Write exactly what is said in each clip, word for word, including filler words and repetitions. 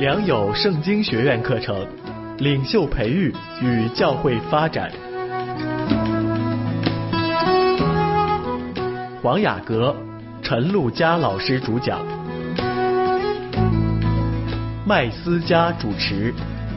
良友圣经学院课程，领袖培育与教会发展。黄雅阁、陈露嘉老师主讲，麦思佳主持。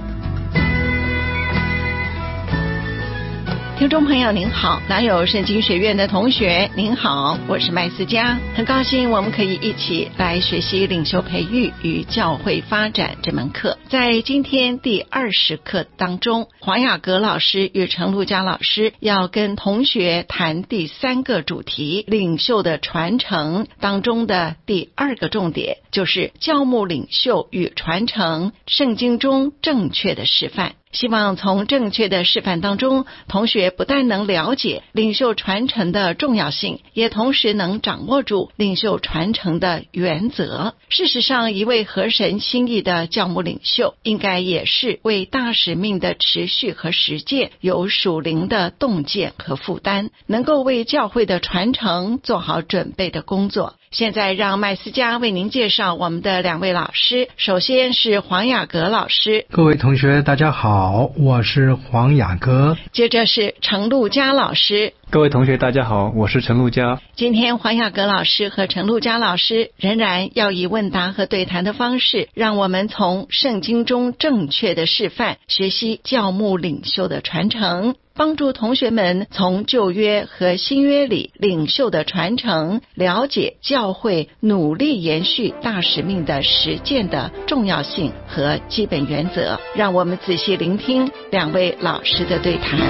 听众朋友您好，良友圣经学院的同学您好，我是麦思佳，很高兴我们可以一起来学习领袖培育与教会发展这门课。在今天第二十课当中，黄雅阁老师与陈露嘉老师要跟同学谈第三个主题，领袖的传承当中的第二个重点，就是教牧领袖与传承圣经中正确的示范。希望从正确的示范当中，同学不但能了解领袖传承的重要性，也同时能掌握住领袖传承的原则。事实上，一位合神心意的教牧领袖，应该也是为大使命的持续和实践有属灵的洞见和负担，能够为教会的传承做好准备的工作。现在让麦思佳为您介绍我们的两位老师。首先是黄雅阁老师。 各位同学大家好，我是黄雅阁。 接着是陈露嘉老师。 各位同学大家好，我是陈露嘉。 今天黄雅阁老师和陈露嘉老师仍然要以问答和对谈的方式，让我们从圣经中正确的示范学习教牧领袖的传承，帮助同学们从旧约和新约里领袖的传承，了解教会努力延续大使命的实践的重要性和基本原则。让我们仔细聆听两位老师的对谈。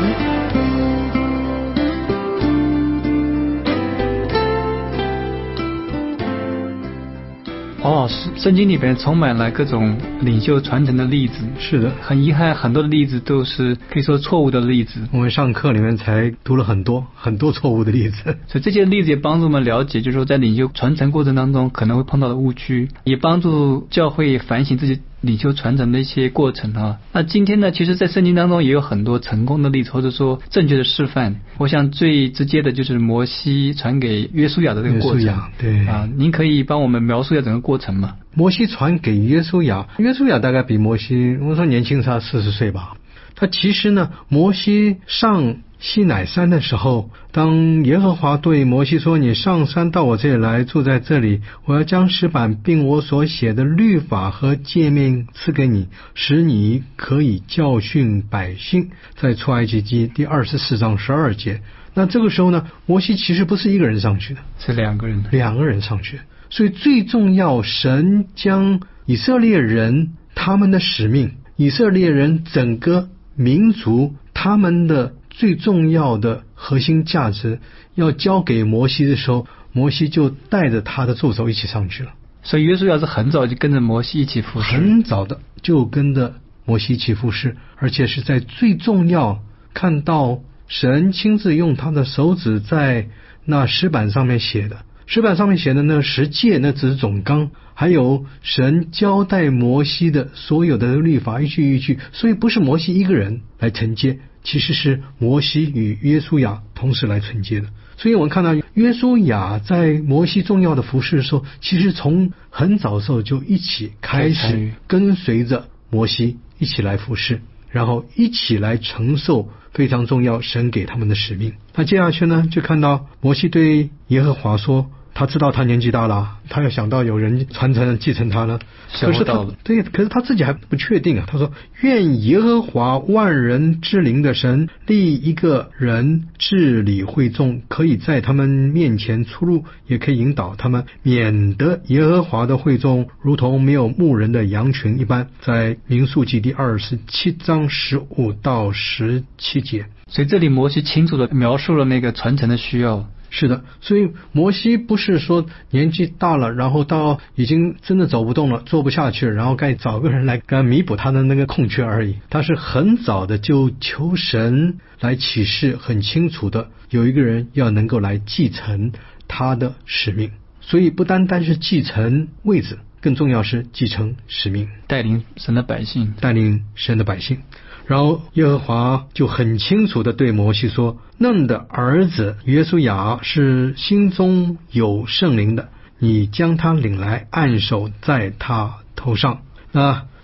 黄老师，圣经里边充满了各种领袖传承的例子。 是的， 很遗憾，很多的例子都是可以说错误的例子。 我们上课里面才读了很多很多错误的例子， 所以这些例子也帮助我们了解，就是说在领袖传承过程当中可能会碰到的误区，也帮助教会反省自己领袖传承的一些过程啊。那今天呢，其实在圣经当中也有很多成功的例子，或者说正确的示范。我想最直接的就是摩西传给约书亚的这个过程。 对啊，您可以帮我们描述一下整个过程吗？ 摩西传给约书亚，约书亚大概比摩西，我说年轻差四十岁吧。他其实呢，摩西上西乃山的时候，当耶和华对摩西说，你上山到我这里来，住在这里，我要将石板并我所写的律法和诫命赐给你，使你可以教训百姓。在出埃及记第二十四章十二节。那这个时候呢，摩西其实不是一个人上去的， 是两个人两个人上去。所以最重要，神将以色列人他们的使命，以色列人整个民族他们的最重要的核心价值要交给摩西的时候，摩西就带着他的助手一起上去了。 所以约书亚是很早就跟着摩西一起服侍， 很早的就跟着摩西一起服侍，而且是在最重要看到神亲自用他的手指在那石板上面写的，石板上面写的那十诫，那只是总纲，还有神交代摩西的所有的律法一句一句，所以不是摩西一个人来承接，其实是摩西与约书亚同时来承接的。所以我们看到约书亚在摩西重要的服事的时候，其实从很早的时候就一起开始跟随着摩西一起来服事，然后一起来承受非常重要神给他们的使命。那接下去呢，就看到摩西对耶和华说，他知道他年纪大了，他要想到有人传承继承他呢，可是他对，可是他自己还不确定啊。他说，愿耶和华万人之灵的神立一个人治理会众，可以在他们面前出入，也可以引导他们，免得耶和华的会众如同没有牧人的羊群一般。在民数记第二十七章十五到十七节。 所以这里摩西清楚地描述了那个传承的需要。 是的，所以摩西不是说年纪大了，然后到已经真的走不动了，做不下去了，然后该找个人来给他弥补他的那个空缺而已。他是很早的就求神来启示，很清楚的有一个人要能够来继承他的使命。所以不单单是继承位置，更重要是继承使命， 带领神的百姓， 带领神的百姓。然后耶和华就很清楚地对摩西说，嫩的儿子约书亚是心中有圣灵的，你将他领来，按手在他头上。那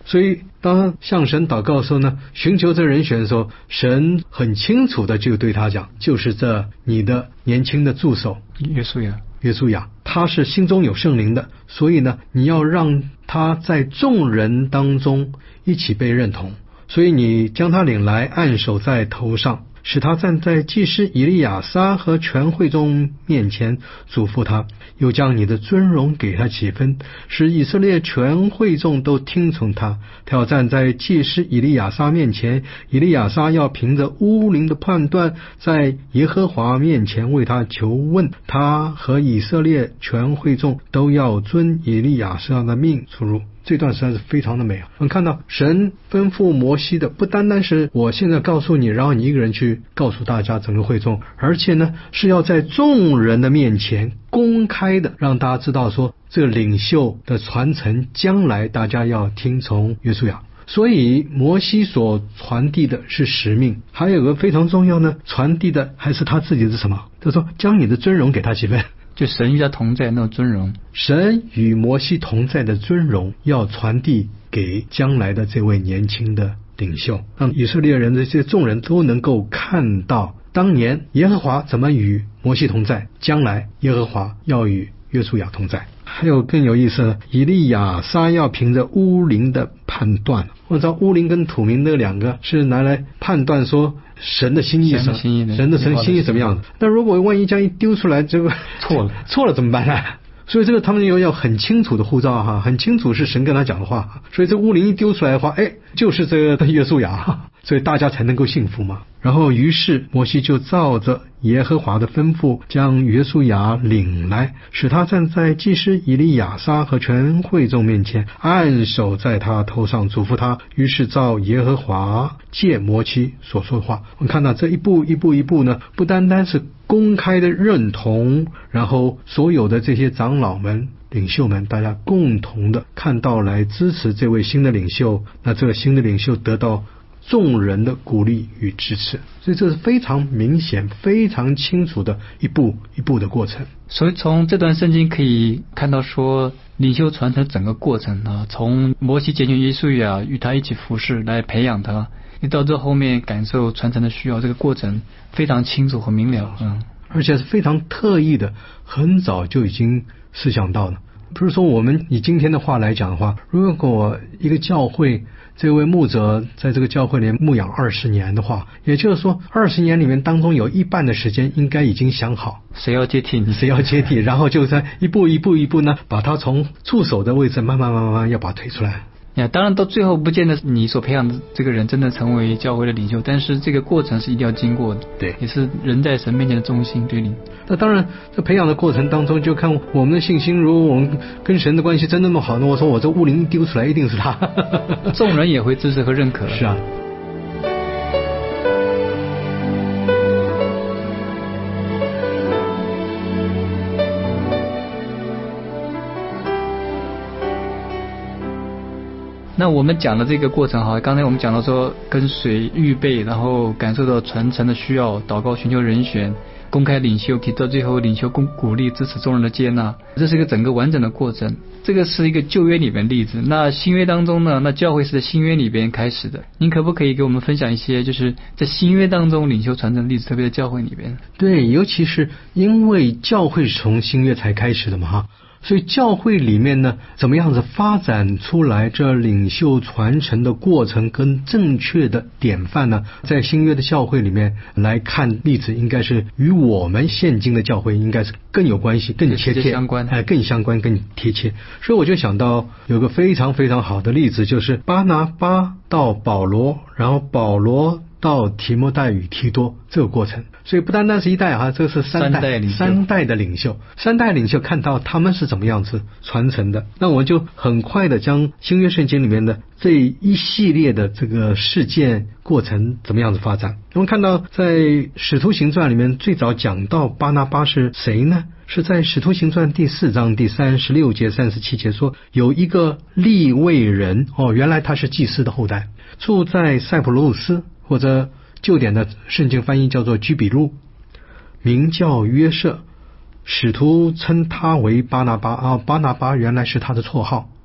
所以当向神祷告的时候呢，寻求这人选的时候，神很清楚的就对他讲，就是这你的年轻的助手约书亚。 约书亚，他是心中有圣灵的，所以呢，你要让他在众人当中一起被认同，所以你将他领来，按手在头上，使他站在祭司以利亚撒和全会众面前，嘱咐他，又将你的尊荣给他几分，使以色列全会众都听从他。他要站在祭司以利亚撒面前，以利亚撒要凭着乌灵的判断，在耶和华面前为他求问，他和以色列全会众都要遵以利亚撒的命出入。这段实在是非常的美啊！我们看到神吩咐摩西的不单单是我现在告诉你，然后你一个人去告诉大家整个会众，而且呢是要在众人的面前公开的让大家知道说，这个领袖的传承将来大家要听从约书亚。所以摩西所传递的是使命，还有个非常重要呢，传递的还是他自己的什么？他说将你的尊荣给他几分， 就神与他同在那种尊荣， 神与摩西同在的尊荣要传递给将来的这位年轻的领袖，让以色列人这些众人都能够看到当年耶和华怎么与摩西同在，将来耶和华要与约书亚同在。还有更有意思的，以利亚撒要凭着乌灵的判断，我知道乌灵跟土明那两个是拿来判断说神的心意什么，神的神心意怎么样的。那如果万一这样一丢出来，这个错了，错了怎么办呢？所以这个他们又要很清楚的呼召哈，很清楚是神跟他讲的话，所以这乌灵一丢出来的话，哎，就是这个约书亚，所以大家才能够信服嘛。然后于是摩西就照着耶和华的吩咐，将约书亚领来，使他站在祭司以利亚撒和全会众面前，按手在他头上，嘱咐他。于是照耶和华借摩西所说的话，我们看到这一步一步一步呢，不单单是公开的认同，然后所有的这些长老们领袖们大家共同的看到来支持这位新的领袖，那这个新的领袖得到众人的鼓励与支持，所以这是非常明显非常清楚的一步一步的过程。 所以从这段圣经可以看到说，领袖传承整个过程啊，从摩西拣选约书亚与他一起服侍来培养他，你到这后面感受传承的需要，这个过程非常清楚和明了。嗯， 而且是非常特意的，很早就已经思想到了。比如说我们以今天的话来讲的话，如果一个教会这位牧者在这个教会里牧养二十年的话，也就是说二十年里面当中有一半的时间应该已经想好谁要接替你， 谁要接替，然后就在一步一步一步呢，把他从助手的位置慢慢慢慢慢要把他推出来。 呀，当然到最后不见得你所培养的这个人真的成为教会的领袖，但是这个过程是一定要经过的。 对， 也是人在神面前的忠心对你。 那当然在培养的过程当中就看我们的信心，如果我们跟神的关系真那么好，那我说我这乌灵丢出来一定是他众人也会支持和认可。 是啊， 那我们讲的这个过程哈，刚才我们讲到说跟随预备，然后感受到传承的需要，祷告寻求人选，公开领袖，提到最后领袖鼓鼓励支持众人的接纳，这是一个整个完整的过程。这个是一个旧约里面的例子。那新约当中呢，那教会是在新约里边开始的。您可不可以给我们分享一些就是在新约当中领袖传承的例子，特别在教会里边？ 对，尤其是因为教会是从新约才开始的嘛哈。所以教会里面呢，怎么样子发展出来这领袖传承的过程跟正确的典范呢？在新约的教会里面来看例子，应该是与我们现今的教会应该是更有关系，更切切相关， 哎，更相关，更贴切。所以我就想到有个非常非常好的例子，就是巴拿巴到保罗，然后保罗到提摩太与提多这个过程。所以不单单是一代啊，这是三代三代领袖三代的领袖，三代领袖看到他们是怎么样子传承的。那我们就很快的将新约圣经里面的这一系列的这个事件过程怎么样子发展。我们看到在使徒行传里面最早讲到巴拿巴是谁呢？是在使徒行传第四章第三十六节三十七节说，有一个利未人，哦，原来他是祭司的后代，住在塞浦路斯，或者旧典的圣经翻译叫做居比路，名叫约瑟，使徒称他为巴拿巴啊，巴拿巴原来是他的绰号。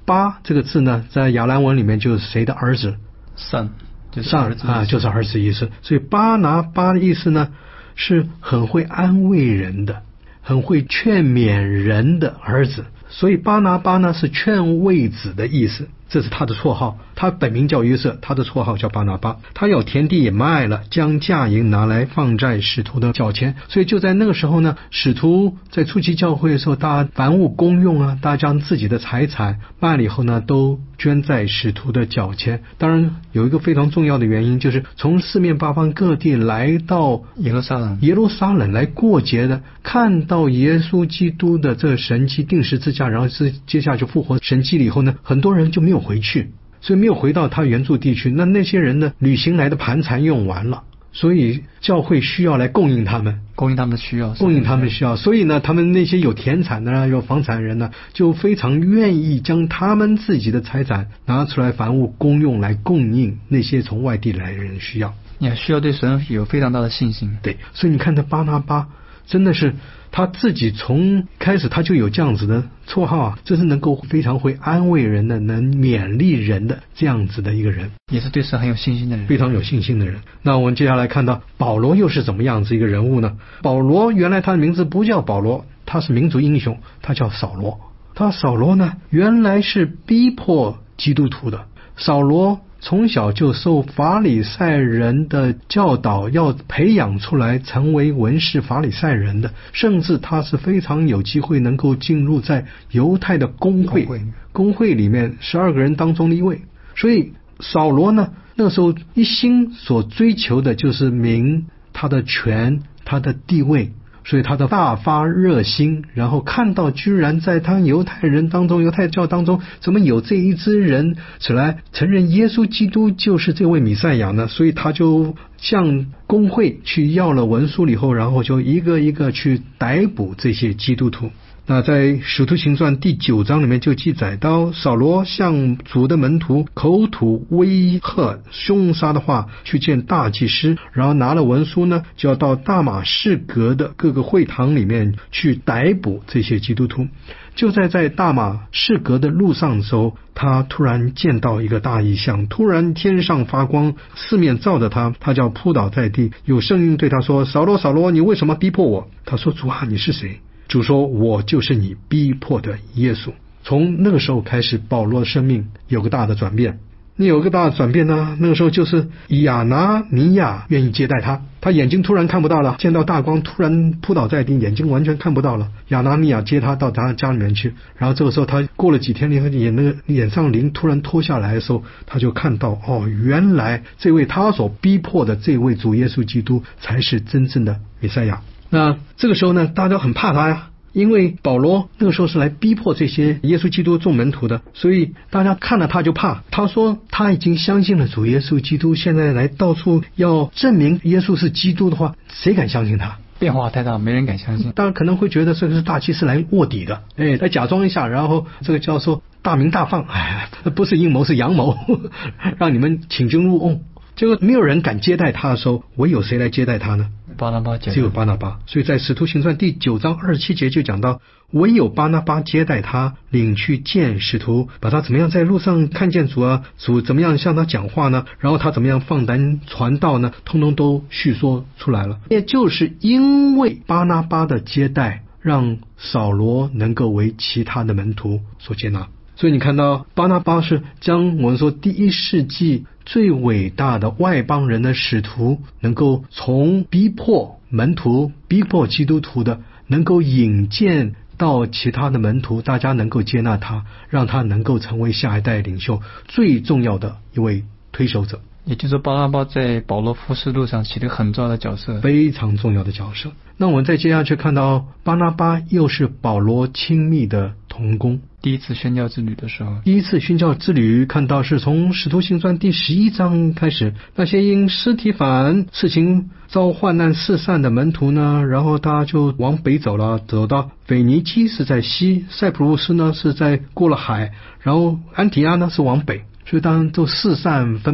巴这个字呢，在亚兰文里面就是谁的儿子 son 就是儿子啊，就是儿子意思。所以巴拿巴的意思呢，是很会安慰人的，很会劝勉人的儿子。所以巴拿巴呢是劝慰子的意思，这是他的绰号。他本名叫约瑟，他的绰号叫巴拿巴。他有田地也卖了，将价银拿来放在使徒的脚前。所以就在那个时候呢，使徒在初期教会的时候，大家凡物公用啊，大家将自己的财产卖了以后呢，都捐在使徒的脚前。当然有一个非常重要的原因，就是从四面八方各地来到耶路撒冷耶路撒冷来过节的，看到耶稣基督的这神迹定十字架，然后是接下来就复活神迹了以后呢，很多人就没有回去，所以没有回到他原住地区。那那些人呢，旅行来的盘缠用完了，所以教会需要来供应他们， 供应他们的需要， 供应他们的需要。所以呢，他们那些有田产的、有房产的人呢，就非常愿意将他们自己的财产拿出来凡物公用，来供应那些从外地来的人需要。 也需要对神有非常大的信心。 对，所以你看这巴拿巴真的是他自己从开始他就有这样子的绰号啊，这是能够非常会安慰人的，能勉励人的这样子的一个人， 也是对神很有信心的人， 非常有信心的人。那我们接下来看到保罗又是怎么样子一个人物呢？保罗原来他的名字不叫保罗，他是民族英雄，他叫扫罗。他扫罗呢，原来是逼迫基督徒的。扫罗从小就受法利赛人的教导，要培养出来成为文士法利赛人的，甚至他是非常有机会能够进入在犹太的公会，公会里面十二个人当中的一位。所以扫罗呢，那时候一心所追求的就是名，他的权，他的地位，所以他的大发热心，然后看到居然在他犹太人当中，犹太教当中怎么有这一支人起来承认耶稣基督就是这位弥赛亚呢？所以他就向公会去要了文书以后，然后就一个一个去逮捕这些基督徒。那在使徒行传第九章里面就记载到，扫罗向主的门徒口吐威吓凶杀的话，去见大祭司，然后拿了文书呢，就要到大马士革的各个会堂里面去逮捕这些基督徒。就在在大马士革的路上的时候，他突然见到一个大异象，突然天上发光，四面照着他，他就扑倒在地，有声音对他说：扫罗扫罗，你为什么逼迫我？他说：主啊，你是谁？主说：我就是你逼迫的耶稣。从那个时候开始，保罗的生命有个大的转变。你有个大的转变呢，那个时候就是亚拿尼亚愿意接待他，他眼睛突然看不到了，见到大光突然扑倒在地，眼睛完全看不到了。亚拿尼亚接他到他家里面去，然后这个时候他过了几天以后，眼那个脸上鳞突然脱下来的时候，他就看到哦，原来这位他所逼迫的这位主耶稣基督才是真正的弥赛亚。那这个时候呢，大家很怕他呀，因为保罗那个时候是来逼迫这些耶稣基督众门徒的，所以大家看了他就怕。他说他已经相信了主耶稣基督，现在来到处要证明耶稣是基督的话，谁敢相信他？ 变化太大，没人敢相信。 当然可能会觉得这个是大祭司来卧底的，哎，来假装一下，然后这个叫做大明大放，哎，不是阴谋是阳谋，让你们请君入瓮。结果没有人敢接待他的时候，唯有谁来接待他呢？ 巴拿巴， 只有巴拿巴。所以在使徒行传第九章二十七节就讲到，唯有巴拿巴接待他，领去见使徒，把他怎么样在路上看见主啊，主怎么样向他讲话呢，然后他怎么样放胆传道呢，通通都叙说出来了。也就是因为巴拿巴的接待，让扫罗能够为其他的门徒所接纳。所以你看到巴拿巴是将我们说第一世纪最伟大的外邦人的使徒，能够从逼迫门徒、逼迫基督徒的，能够引荐到其他的门徒，大家能够接纳他，让他能够成为下一代领袖最重要的一位推手者。 也就是说，巴拿巴在保罗服事路上起了很重要的角色， 非常重要的角色。那我们再接下去看到巴拿巴又是保罗亲密的同工。 第一次宣教之旅的时候， 第一次宣教之旅看到是从使徒行传第十一章开始，那些因司提反事情遭患难四散的门徒呢，然后他就往北走了，走到腓尼基是在西，塞浦路斯呢是在过了海，然后安提阿呢是往北，所以当然都四散奔跑。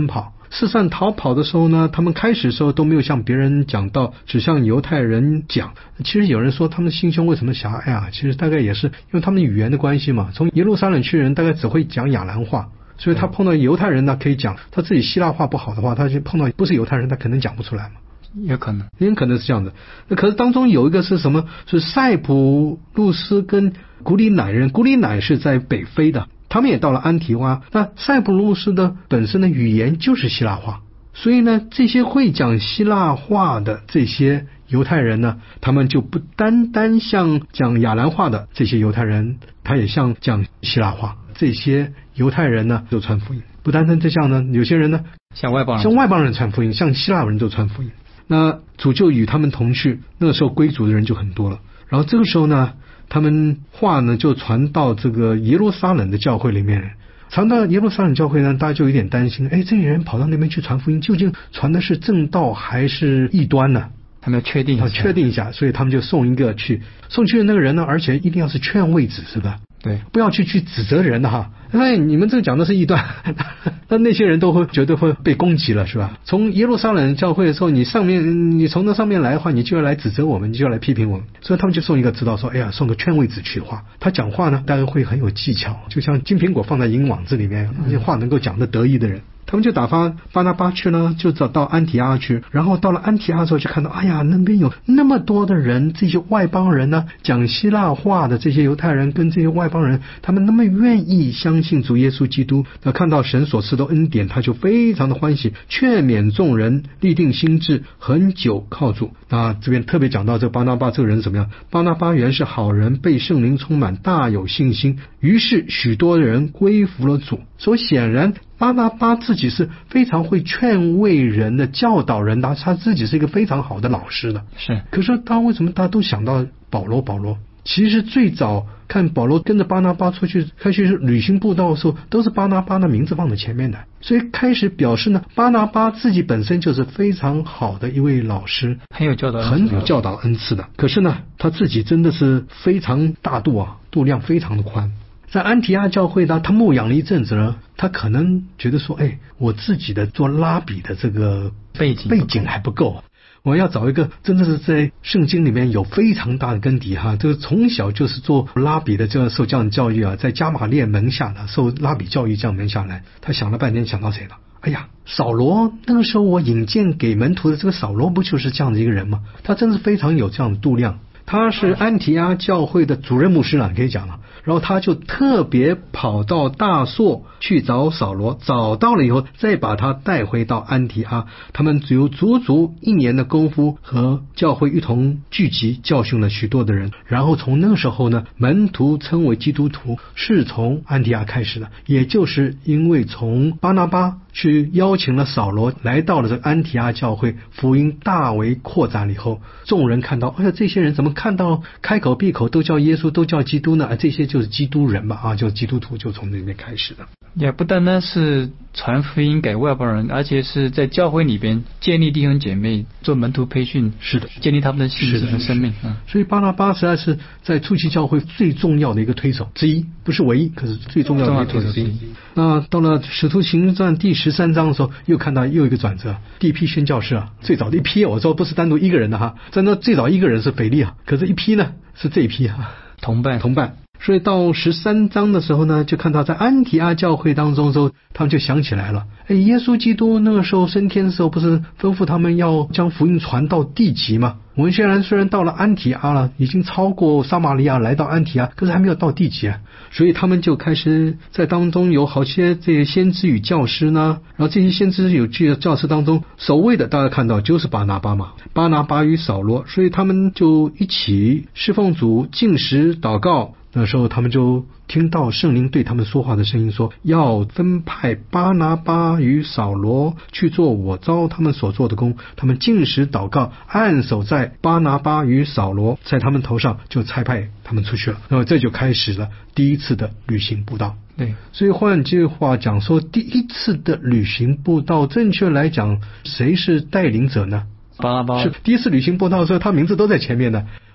四散逃跑的时候呢，他们开始的时候都没有向别人讲道，只向犹太人讲。其实有人说他们心胸为什么狭隘啊？其实大概也是因为他们语言的关系嘛。从耶路撒冷去的人大概只会讲亚兰话，所以他碰到犹太人呢可以讲，他自己希腊话不好的话，他就碰到不是犹太人，他可能讲不出来嘛。 有可能， 也可能是这样的。那可是当中有一个是什么？是塞浦路斯跟古里乃人。古里乃是在北非的，他们也到了安提阿。那塞浦路斯的本身的语言就是希腊话，所以呢，这些会讲希腊话的这些犹太人呢，他们就不单单像讲亚兰话的这些犹太人，他也像讲希腊话。这些犹太人呢，就传福音。不单单这样呢，有些人呢， 像外邦人， 像外邦人传福音，像希腊人都传福音。那主就与他们同去，那个时候归主的人就很多了。然后这个时候呢，他们话呢就传到这个耶路撒冷的教会里面。传到耶路撒冷教会呢，大家就有点担心，哎，这些人跑到那边去传福音，究竟传的是正道还是异端呢？ 他们要确定一下， 确定一下，所以他们就送一个去，送去的那个人呢，而且一定要是劝慰子，是吧？ 对， 不要去去指责人的哈。哎，你们这个讲的是异端，那那些人都会绝对会被攻击了，是吧？从耶路撒冷教会的时候，你上面你从那上面来的话，你就要来指责我们，你就要来批评我们，所以他们就送一个知道说，哎呀，送个劝慰子去的话，他讲话呢，大概会很有技巧，就像金苹果放在银网子里面，那些话能够讲得得意的人。他们就打发巴拿巴去呢，就找到安提阿去，然后到了安提阿之后就看到，哎呀，那边有那么多的人，这些外邦人呢，讲希腊话的这些犹太人跟这些外邦人，他们那么愿意相信主耶稣基督，那看到神所赐的恩典，他就非常的欢喜，劝勉众人立定心志，恒久靠主。那这边特别讲到这巴拿巴这个人是怎么样？巴拿巴原是好人，被圣灵充满，大有信心，于是许多人归服了主。所以显然巴拿巴自己是非常会劝慰人的，教导人的，他自己是一个非常好的老师的。 是， 可是他为什么大家都想到保罗？保罗其实最早看保罗跟着巴拿巴出去开始旅行布道的时候，都是巴拿巴的名字放在前面的，所以开始表示呢，巴拿巴自己本身就是非常好的一位老师， 很有教导很有教导恩赐的。可是呢，他自己真的是非常大度啊，度量非常的宽。在安提阿教会呢，他牧养了一阵子呢，他可能觉得说，哎，我自己的做拉比的这个背景背景还不够，我要找一个真的是在圣经里面有非常大的根底哈，这个从小就是做拉比的这样受这样的教育啊，在加玛列门下的受拉比教育这样门下来，他想了半天想到谁了？哎呀，扫罗，那个时候我引荐给门徒的这个扫罗不就是这样的一个人吗？他真是非常有这样的度量。他是安提阿教会的主任牧师了，可以讲了。然后他就特别跑到大朔去找扫罗，找到了以后再把他带回到安提阿。他们只有足足一年的功夫，和教会一同聚集，教训了许多的人。然后从那个时候呢，门徒称为基督徒是从安提阿开始的，也就是因为从巴拿巴去邀请了扫罗来到了这个安提阿教会，福音大为扩展了以后，众人看到，哎呀，这些人怎么看到开口闭口都叫耶稣，都叫基督呢？啊，这些就是基督人嘛，啊，就基督徒就从这边开始的。 也不单单是传福音给外邦人，而且是在教会里边建立弟兄姐妹，做门徒培训， 是的， 建立他们的信心和生命。嗯， 所以巴拿巴实在是在初期教会最重要的一个推手之一，不是唯一，可是最重要的一个推手之一。那到了使徒行传第十三章的时候，又看到又一个转折，第一批宣教士啊，最早的一批，我说不是单独一个人的哈，真的最早一个人是腓力啊，可是一批呢是这一批啊， 同伴同伴。所以到十三章的时候呢，就看到在安提阿教会当中的时候，他们就想起来了，哎，耶稣基督那个时候升天的时候，不是吩咐他们要将福音传到地极吗？我们虽然虽然到了安提阿了，已经超过撒玛利亚来到安提阿，可是还没有到地极啊，所以他们就开始在当中有好些这些先知与教师呢，然后这些先知与教师当中，首位的大家看到就是巴拿巴嘛，巴拿巴与扫罗，所以他们就一起侍奉主，禁食祷告。那时候他们就听到圣灵对他们说话的声音，说要分派巴拿巴与扫罗去做我召他们所做的工。他们禁食祷告，按手在巴拿巴与扫罗在他们头上，就差派他们出去了。那么这就开始了第一次的旅行布道。 对， 所以换句话讲说，第一次的旅行布道，正确来讲，谁是带领者呢？ 巴拿巴是第一次旅行布道的时候，他名字都在前面的。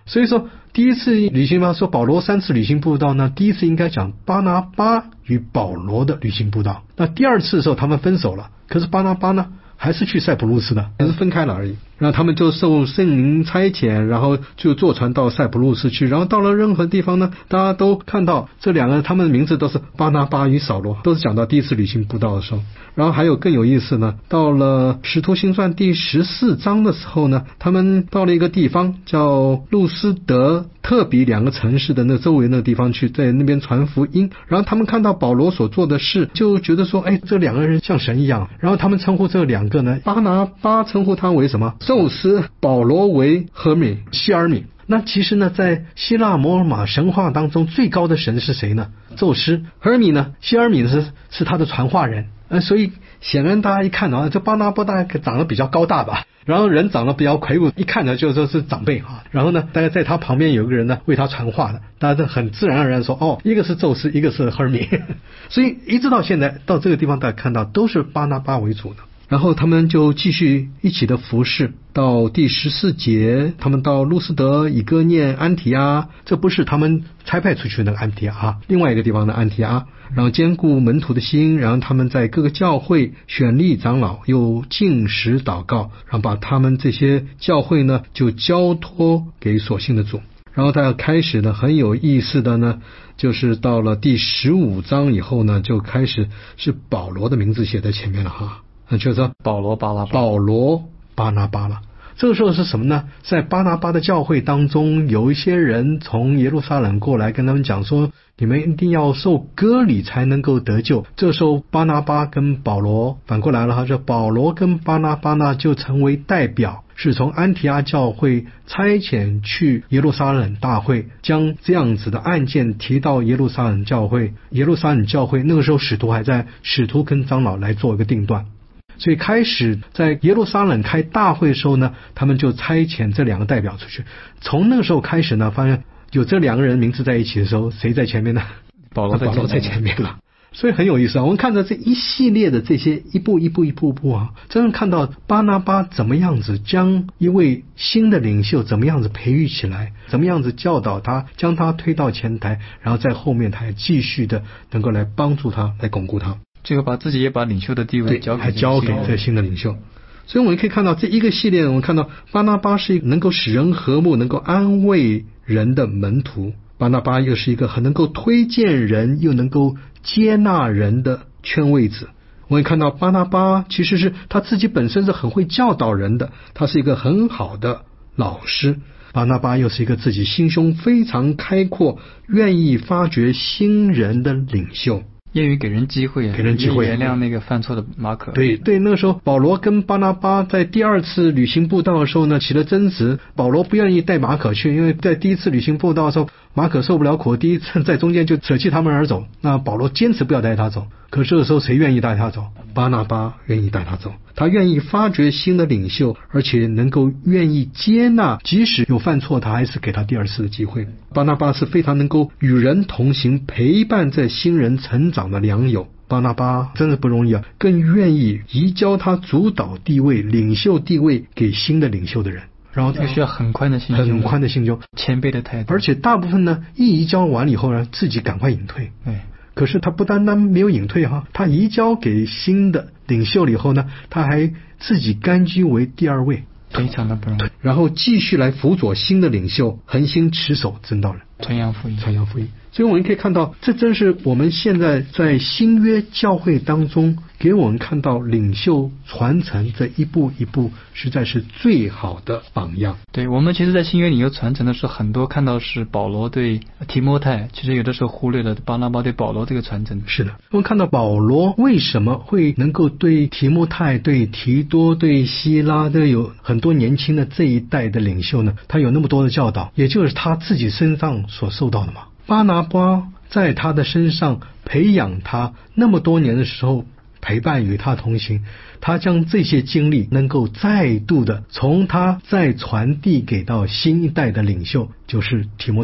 所以说第一次旅行嘛，说保罗三次旅行布道呢，第一次应该讲巴拿巴与保罗的旅行布道。那第二次的时候他们分手了，可是巴拿巴呢还是去塞浦路斯的，只是分开了而已。然后他们就受圣灵差遣，然后就坐船到塞浦路斯去。然后到了任何地方呢，大家都看到这两个他们的名字都是巴拿巴与扫罗，都是讲到第一次旅行布道的时候。然后还有更有意思呢，到了使徒行传第十四章的时候呢，他们到了一个地方叫路斯德特比两个城市的那周围那个地方去，在那边传福音。然后他们看到保罗所做的事，就觉得说，哎，这两个人像神一样。然后他们称呼这两个呢，巴拿巴称呼他为什么？宙斯，保罗为赫米希尔米。那其实呢，在希腊摩尔玛神话当中，最高的神是谁呢？宙斯。赫尔米呢，希尔米是是他的传话人。呃，所以显然大家一看啊，这巴拿巴大概长得比较高大吧，然后人长得比较魁梧，一看呢就说是长辈啊。然后呢，大概在他旁边有一个人呢为他传话的，大家很自然而然说，哦，一个是宙斯，一个是赫尔米。所以一直到现在到这个地方，大家看到都是巴拿巴为主的。然后他们就继续一起的服侍，到第十四节，他们到路斯德、以哥念、安提阿，这不是他们差派出去的那个安提阿，另外一个地方的安提阿。然后兼顾门徒的心，然后他们在各个教会选立长老，又禁食祷告，然后把他们这些教会呢就交托给所信的主。然后他开始呢很有意思的呢，就是到了第十五章以后呢，就开始是保罗的名字写在前面了哈。那就是保罗巴拿巴， 保罗巴拿巴了。这个时候是什么呢？在巴拿巴的教会当中，有一些人从耶路撒冷过来跟他们讲说，你们一定要受割礼才能够得救。这时候巴拿巴跟保罗反过来了，他说保罗跟巴拿巴呢就成为代表，是从安提阿教会差遣去耶路撒冷大会，将这样子的案件提到耶路撒冷教会。耶路撒冷教会那个时候使徒还在，使徒跟长老来做一个定断。所以开始在耶路撒冷开大会的时候呢，他们就差遣这两个代表出去。从那个时候开始呢，发现有这两个人名字在一起的时候，谁在前面呢？ 保罗在保罗在前面了。所以很有意思啊，我们看到这一系列的这些一步一步一步步啊，真正看到巴拿巴怎么样子将一位新的领袖怎么样子培育起来，怎么样子教导他，将他推到前台，然后在后面他还继续的能够来帮助他，来巩固他。 最后把自己也把领袖的地位交给还交给这新的领袖。所以我们可以看到这一个系列，我们看到巴拿巴是一个能够使人和睦，能够安慰人的门徒。巴拿巴又是一个很能够推荐人，又能够接纳人的劝慰子。我们看到巴拿巴其实是他自己本身是很会教导人的，他是一个很好的老师。巴拿巴又是一个自己心胸非常开阔，愿意发掘新人的领袖。 愿意给人机会， 给人机会原谅那个犯错的马可。 对对，那个时候保罗跟巴拿巴在第二次旅行布道的时候呢，起了争执。保罗不愿意带马可去，因为在第一次旅行布道的时候，马可受不了苦，第一次在中间就舍弃他们而走。那保罗坚持不要带他走，可是这个时候谁愿意带他走？巴拿巴愿意带他走，他愿意发掘新的领袖，而且能够愿意接纳，即使有犯错，他还是给他第二次的机会。巴拿巴是非常能够与人同行，陪伴在新人成长的良友。巴拿巴真的不容易啊，更愿意移交他主导地位、领袖地位给新的领袖的人。然后这个需要很宽的心胸， 很宽的心胸， 谦卑的态度。 而且大部分呢，一移交完以后呢，自己赶快隐退。 对。 可是他不单单没有隐退哈，他移交给新的领袖了以后呢，他还自己甘居为第二位， 非常的不容易。 然后继续来辅佐新的领袖，恒心持守真道人， 传扬福音， 传扬福音。所以我们可以看到，这真是我们现在在新约教会当中给我们看到领袖传承这一步一步，实在是最好的榜样。 对，我们其实在新约领袖传承的时候，很多看到是保罗对提摩太，其实有的时候忽略了巴拿巴对保罗这个传承。 是的，我们看到保罗为什么会能够对提摩太、对提多、对希拉都有很多年轻的这一代的领袖呢？他有那么多的教导，也就是他自己身上所受到的嘛。巴拿巴在他的身上培养他那么多年的时候，陪伴与他同行，他将这些经历能够再度的从他再传递给到新一代的领袖，就是提摩太、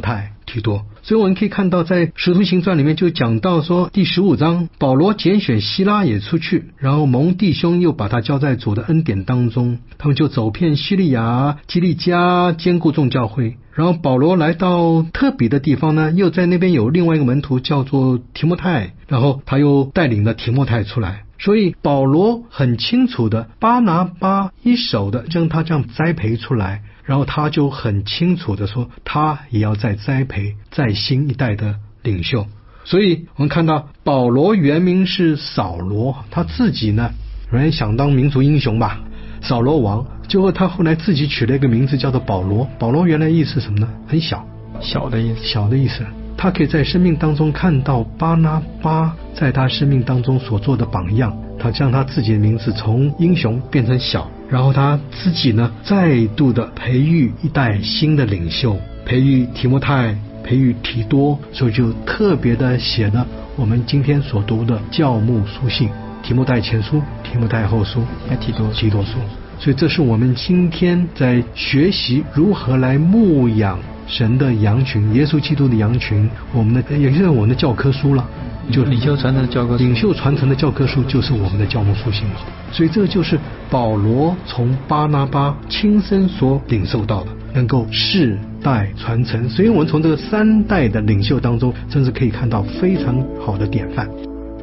提多。所以我们可以看到在使徒行传里面就讲到说，第十五章保罗拣选希拉也出去，然后蒙弟兄又把他交在主的恩典当中，他们就走遍叙利亚、基利家，兼顾众教会。然后保罗来到特别的地方呢，又在那边有另外一个门徒叫做提摩太，然后他又带领了提摩太出来。所以保罗很清楚的，巴拿巴一手的将他这样栽培出来，然后他就很清楚的说，他也要再栽培再新一代的领袖。所以我们看到保罗原名是扫罗，他自己呢有人想当民族英雄吧，扫罗王，结果他后来自己取了一个名字叫做保罗。保罗原来意思是什么呢？很小， 小的意思， 小的意思。他可以在生命当中看到巴拿巴在他生命当中所做的榜样，他将他自己的名字从英雄变成小，然后他自己呢再度的培育一代新的领袖，培育提摩太，培育提多，所以就特别的写了我们今天所读的教牧书信，提摩太前书、提摩太后书、 提多提多书。所以这是我们今天在学习如何来牧养神的羊群，耶稣基督的羊群，我们的也就是我们的教科书了，就领袖传承的教科书， 领袖传承的教科书就是我们的教牧书信了。所以这个就是保罗从巴拿巴亲身所领受到的，能够世代传承。所以我们从这个三代的领袖当中，真是可以看到非常好的典范。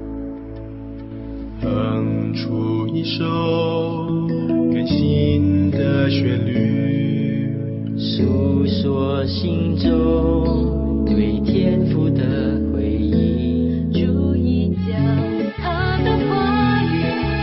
哼出一首更新的旋律， 诉说心中对天父的回忆， 主已将他的话语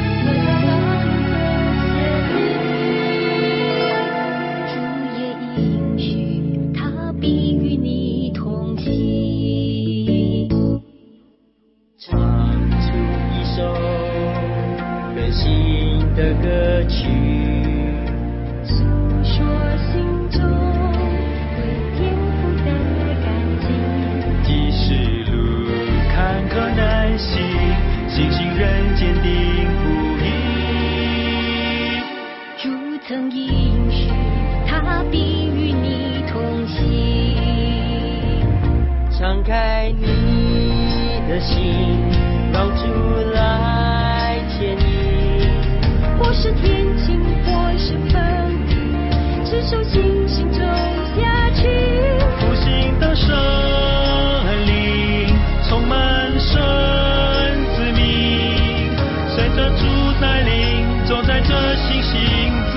和主也应许他必与你同行， 唱出一首更新的歌曲， 诉说心中对天父的感激。 即使路坎坷难行，信心仍坚定不移。 主曾应许他必与你同行， 敞开你的心，让主来牵引， 或是天晴，或是风雨，只手信心走下去。 复兴的圣灵充满神子民，随着主带领，走在这信心之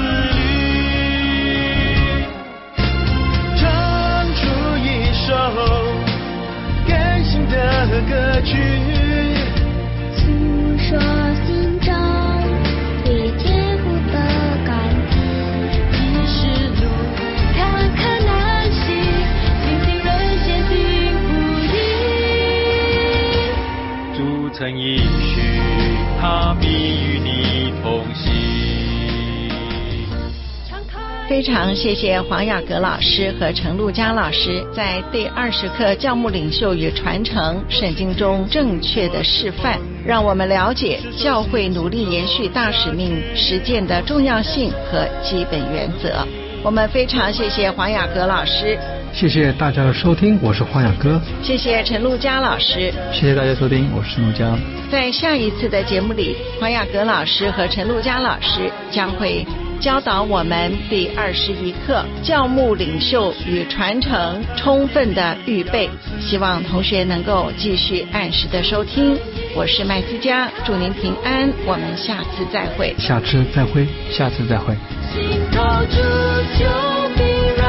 旅，唱出一首更新的歌曲， 诉说心中对天父的感激。即使路坎坷难行，信心仍坚定不移。 主曾应许他必与你同行。 非常谢谢黄雅阁老师和陈路佳老师在第二十课教牧领袖与传承圣经中正确的示范，让我们了解教会努力延续大使命实践的重要性和基本原则。我们非常谢谢黄雅阁老师， 谢谢大家的收听，我是黄雅歌。 谢谢陈路佳老师。 谢谢大家收听，我是陈路佳。 在下一次的节目里，黄雅阁老师和陈路佳老师将会教导我们第二十一课教牧领袖与传承充分的预备，希望同学能够继续按时的收听。我是麦思佳，祝您平安，我们下次再会。 下次再会， 下次再会。 心头主就必然